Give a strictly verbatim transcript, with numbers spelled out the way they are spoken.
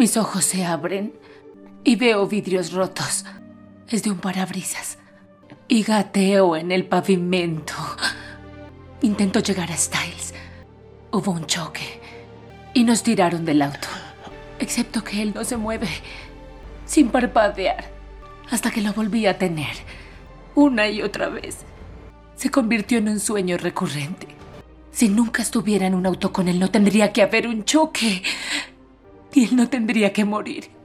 Mis ojos se abren y veo vidrios rotos. Es de un parabrisas. Y gateo en el pavimento. Intento llegar a Styles. Hubo un choque y nos tiraron del auto. Excepto que él no se mueve, sin parpadear, hasta que lo volví a tener, una y otra vez. Se convirtió en un sueño recurrente. Si nunca estuviera en un auto con él, no tendría que haber un choque. Y él no tendría que morir.